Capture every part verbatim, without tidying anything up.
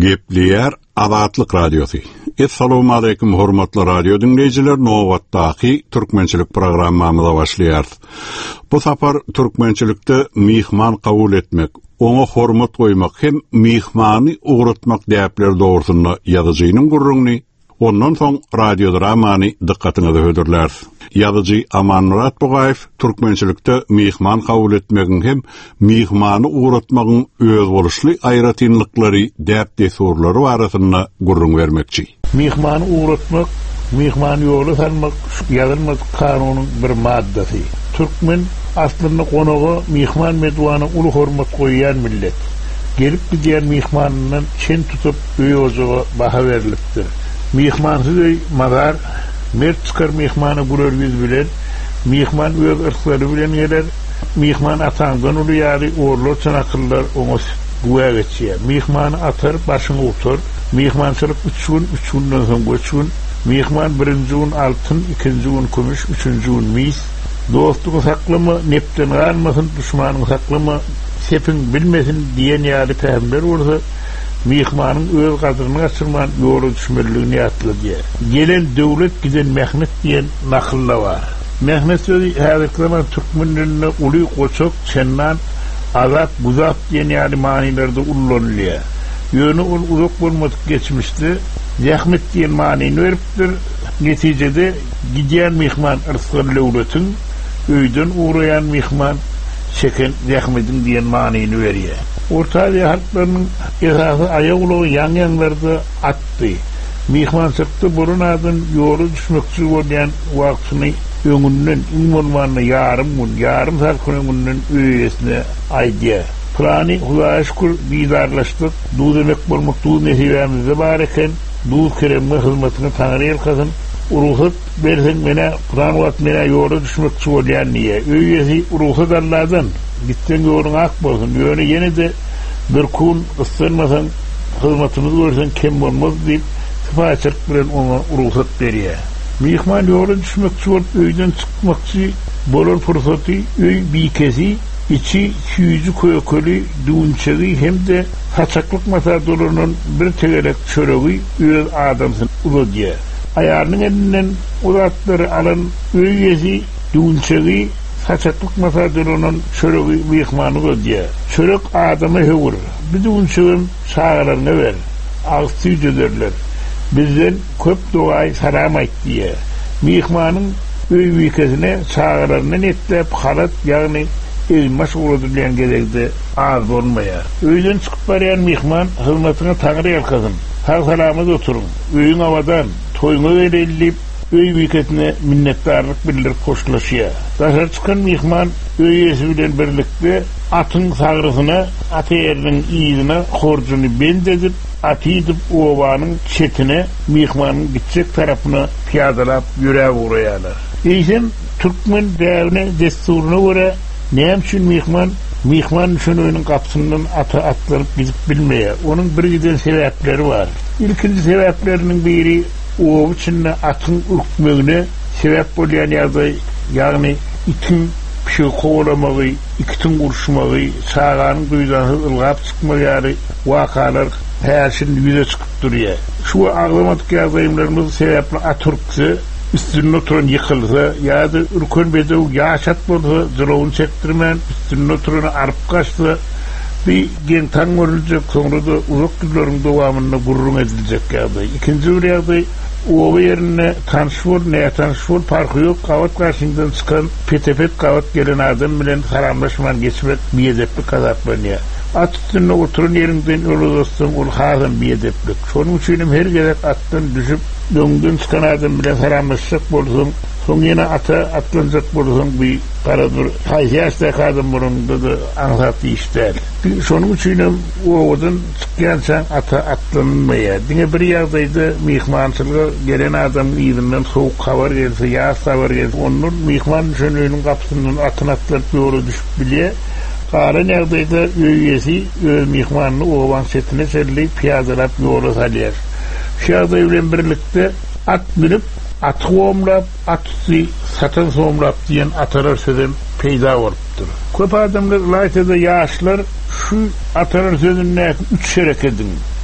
Gepleyer Azatlyk Radiosu. Assalamu alaykum hormatly radio dinleyijiler. Nowatdaky türkmençilik programmamyza başlaýar. Bu sapar türkmençilikde mihman kabul etmek, ona hormat koymak hem mihmany uğratmak däpler dogrusynda ýazyjynyň gurrunny, ondan soň radio dramany dikkatyňizi hödürler. Ýazyjy Aman Murat Bogaýew türkmençilikde mihman kabul etmegiň hem mihmany uğratmagyň öz boluşly aýratynlyklary däp desurlary barasynda gurrun bermekçi. Mihmany uğratmak, mihmany ýoly salmak ýazylmaz kanunyň bir maddasy. Türkmen aslında konağa mihman medwany uly hormat goýan millet. Gelip gidýän mihmanyny çen tutup öýojaga baha berilipdir. Mihmansyz mazar mert çıkar mihmany gurur yüz bilen, mihman öz ırslary bilen geler, mihman atandan uly ýaly orlar çanaklar oňa guwa geçýär. Mihman atar başyny otur, mihmançylyk üç gün, üç günden soň göçün, mihman birinji gün altyn, ikinji gün kümüş, üçünji gün mis, dostluğu saklama, nepten almasın, düşmanın saklama, sepin bilmesin diyen ýaly pähember bolsa, mihmanyň öz gadyryny gaçyrman ýoly düşmeliligini ýatly diýer. Gelen döwlet giden mehnet diýen nakyllar bar. Mehnet sözi häzirki zaman türkmenlerine uly goçok, çennan, azat, buzat diýen ýaly manylarda ullanylýar. Ýöne ol uzak bolmadyk geçmişdi, zähmet diýen manyny beripdir. Netijede gidýän mihman ırsgal döwletiň öýden uğrayan mihman çeken zähmetin diýen manyny berýär. Orta Aziýa halklarynyň esasy aýagulagy ýan-ýanlarda atdy. Mihmançylykda burunadyn ýoly düşmekçi bolýan wagtyny öňünden umulmany ýarym gün, ýarym saat öňünden öýesine aýdýar. Plany Hudaýa şükür bidarlaşdyk, du demek bolmak du nesibämizde bar eken, du keremme hyzmatyny taňry ýelkasyn uruhut bersen mene plan wat mene ýoly düşmekçi bolýan niýe. Öýesi uruhut allardan gitsen ýolun ak bolsun. Ýöne ýene de bir kun ısırmasan hyzmatyny görsen kem bolmaz diýip sypaçylyk bilen ona uruhut berýär. Mihman ýoly düşmekçi bolup öýden çykmakçy bolan fursaty öý bikesi içi süýüji kökeli duňçagy hemde haçaklyk masadolarynyň bir tegerek çöregi öz adamsyn uludýar. Ayarnyň elinden uzatlary alan öýesi duňçagy haçaklyk masadolarynyň çöregi mihmany uludýar. Çörek adamy hewur. Bir duňçagym şagalaryna ber. Agty ýederler. Bizden köp dogaý salam aýtdy. Mihmanyň öý bikesine şagalaryna netlep halat ýagny elmas uğradylan gerekde az bolmaýar. Öýden çykyp barýan mihman hyzmatyny taňry ýelkasyn. Har salamyz oturun. Öýüň awadan toýuna berilip öý biketine minnetdarlyk bildirip koşulaşýar. Daşar çykan mihman öýesi bilen birlikde atyň sagrysyna, atyeriniň ýygyna horjuny bendedip, atydyp owanyň çetine mihmanyň gitjek tarapyna piýadalap ýüreg uraýarlar. Eýsem türkmen däwrine desturuny görä näme üçin mihman mihman şunuynyň gapsyndan ata atlanıp gidip bilmeýär. Onuň bir giden sebäpleri bar. İlkinji sebäpleriniň biri o üçin atyň ürkmegine sebäp bolýan ýagdaý, ýagny itin pişi kovalamagy, ikitin uruşmagy, çağanyň duýdan ılgap çykmagy wakalar her şin ýüze çykyp durýar. Şu aglymadyk ýagdaýlarymyz sebäpli atyrksy üstünde oturan yıkılsa, ya da ürkön bedev yaşat bolsa, zılavını çektirmen, üstünde oturan arıp kaçsa, bir gen tan görülecek, sonra da uzak yılların devamında gururun edilecek yağday. İkinci bir yağday, o yerine tanışfor, neye tanışfor farkı yok, kavat karşından çıkan, petepet kavat gelen adam bilen saramlaşman geçmek bir edepli kazaplanıyor. At üstünde oturun yerinden yolu dostum, ol hazım bir edeplik. Sonun üçünüm her gerek attan düşüp, döngden çıkan adam bilen saramlaşacak bolsun, son yine ata atlanacak bolsun bir karadır. Haysiyaçta kadın burunda da ansatı işler. Sonun üçünüm o odan çıkyansan ata atlanmaya. Dine bir yağdaydı mihmançılığa gelen adamın iyilinden soğuk kavar gelse, yağız kavar gelse, onun mihman şönüğünün kapısından atın atlanıp yolu düşüp bilye. Karan ýagdaýda öýesi öz mihmanyny owan setine serleyip piýadalap ýola salýar. Şu ýagdaý bilen birlikde at binip, at gomlap, atsy satan somlap diýen atalar sözüm peýda bolupdyr. Köp adamlar laýtda ýaşlar şu atalar sözüne üç şerek edin.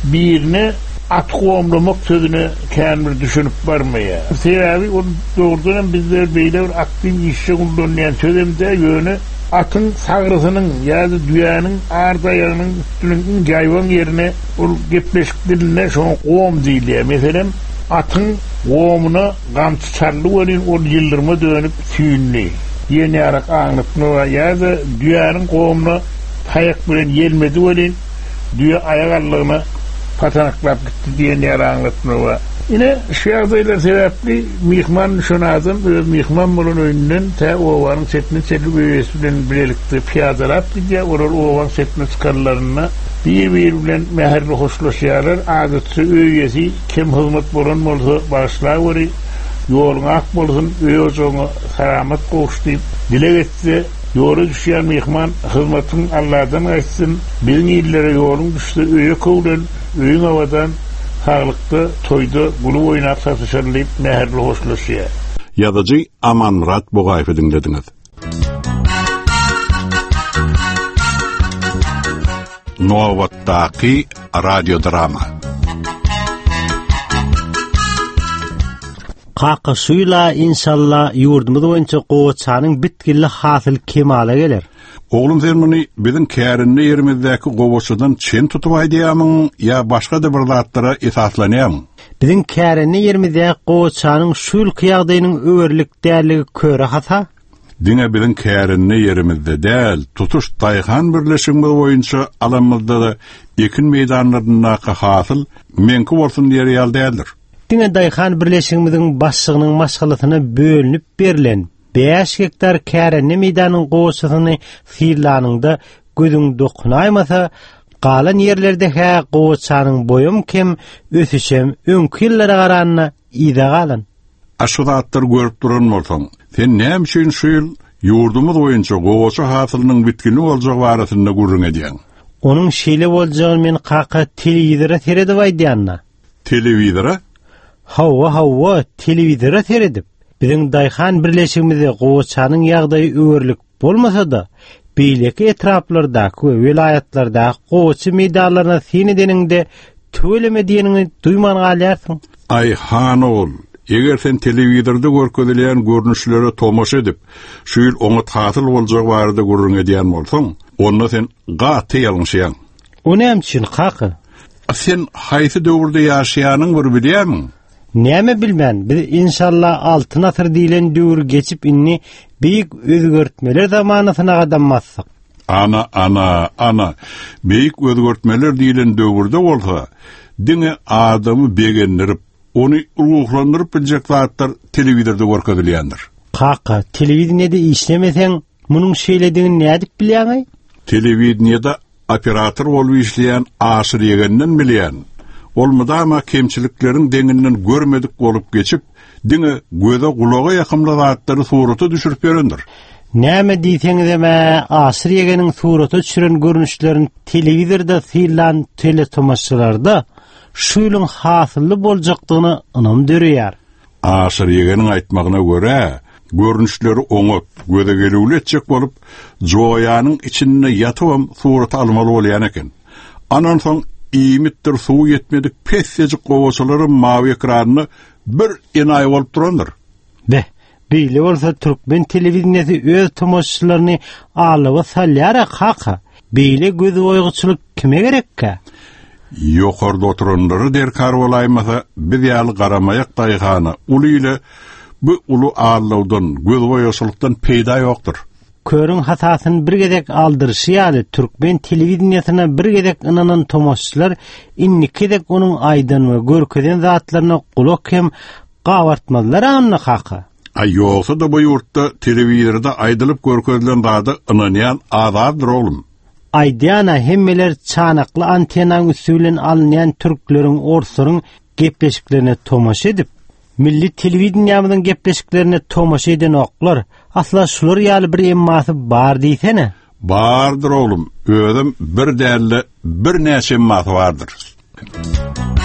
birine at qoğumlamak sözüne kendini düşünüp varmaya. Sebebi o doğrudan bizler böyle bir aktif işe kullanılan sözümüzde yönü atın sağrısının ya da dünyanın arda ayağının üstünün hayvan yerine o gepleşiklerine şu qoğum değil. Mesela atın qoğumuna gamçı çarlı olun o yıldırma dönüp süynli. Yeni yarak anlatma ya da dünyanın qoğumuna tayak bilen gelmedi olun dünya ayağallığına patanaklap gitti diye ne anlatma var. Yine şu yazıyla sebepli mihman şunazın öz mihman bulun önünden te oğanın setini çekip üyesinden birlikte piyadalar diye oral oğan setini çıkarlarına bir birbirinden meherli hoşlaşıyorlar. Adıtsı üyesi kim hizmet bulun olsa başlığa veri yolun ak bulsun üye ocağı selamet koştuyup dile geçse yolu düşen mihman hizmetin Allah'tan açsın. Bilin illere yolun düştü üye kovdun üyün havadan sağlıkta toyda bulu oynap satışarlayıp meherli hoşlaşıyor. Yazıcı Aman Murat Bogayev'i dinlediniz. Novattaki radyo drama. Kakasıyla inşallah yurdumuz boyunca qoğuçanın bitkilli hasil kemala gelir. Oğlum sen bunu bizim kârinli yerimizdeki qoğuçudan çen tutup aydiyamın ya başka da bir zatlara esaslanıyamın? Bizim kârinli yerimizdeki qoğuçanın şul kıyağdayının öğürlük değerligi köre hata? Dine bizim kârinli yerimizde değil, tutuş dayıhan birleşimiz boyunca alamızda da ekin meydanlarındaki hasıl menki olsun diye real değildir. Dine dayıhan birleşimizin başlığının maşgalatına bölünüp berilen beş hektar kârinli meydanın qoğuçasını fiillanında gözün dokunaymasa, qalan yerlerde ha qoğuçanın boyum kim ösüşem önkü yıllara qaranına ida qalan. Aşu zatlar görüp duran bolsaň, sen näme üçin şu ýyl yurdumuz boýunça gowaça hasylynyň bitkili boljak barasynda gurrun edýän? Onuň şeýle boljagyny men qaqa telewizora seredip aýdýanna. Telewizora? Hawa hawa telewizora seredip. Biziň daýhan birleşigimizde gowaçanyň ýagdaýy öwürlik bolmasa da, beýleki etraplardaky we vilayatlardaky gowaça meýdanlaryna seni deninde töweleme diýenini duýman galýarsyň. Ay hanol, eger sen telewizorda görkezilýän görnüşlere tomaşa edip, şu ýyl oňa tasyl boljak barada gurrun edýän bolsaň, onda sen gaty ýalňşýan. O näme üçin qaqa? Sen haýsy döwürde ýaşaýanyň bir bilýärmiň? Näme bilmän, biz inşallah altyn asr diýilen döwür geçip inni beýik özgörtmeler zamanasyna gadamazsak. Ana, ana, ana, beýik özgörtmeler diýilen döwürde bolsa, diňe adamy begendirip, onu ruhlandırıp bilecek zatlar telewizorda görkezilýändir. Qaqa, telewizionyada işlemeseň, munyň şeýlediňini nädip bilýäň? Telewizionyada operator bolup işleýän aşyr ýegenden bilýän. Olmadama kemçilikleriň deňinden görmedik bolup geçip, diňe göze gulaga ýakymly zatlary suraty düşürip berendir. Näme diýseňiz eme, aşyr ýegeniň suraty düşüren görnüşlerini telewizorda filan teletomaşalarda şu ýylyň hasylly boljakdygyny ynam dörýär. Aşyr ýegeniň aýtmagyna görä, görnüşleri oňup, göze gelýär etjek bolup, joýanyň içinde ýatyp suraty almaly bolýan eken. Anan soň iýmitdir suw ýetmedik pesjek gowaçalary mawy ekranyny bir enaý bolup durandyr. Be, beýle bolsa türkmen telewizionyasy öz tomaşaçylaryny alyp salýar qaqa. Beýle göz oýguçylyk kime gerekkä? Yokarda oturandary derkar bolaýmasa, biz ýaly garamayak daýgany uly ile bu ulu ağırlawdan, göz oýguçylykdan peýda ýokdur. Körün hatasyny bir gezek aldyrşy ýaly türkmen telewizionysyna bir gezek inanan tomaşaçylar innikedek onuň aýdan we görkeden zatlaryna gulak hem gawartmadylar anna qaqa. Ay ýoksa da bu ýurtda telewizorda aýdylyp görkezilen zady inanýan azaddyr oğlum. Aýdýana hemmeler çanakly antenaň üstünden alınýan türkleriň orsaryň gepleşiklerine tomaşa edip, milli telewizionyamyzyň gepleşiklerine tomaşa eden oklar, asla şular ýaly bir emmasy bar diýsene. Bardyr oğlum, özüm bir däli bir näçe emmasy bardyr.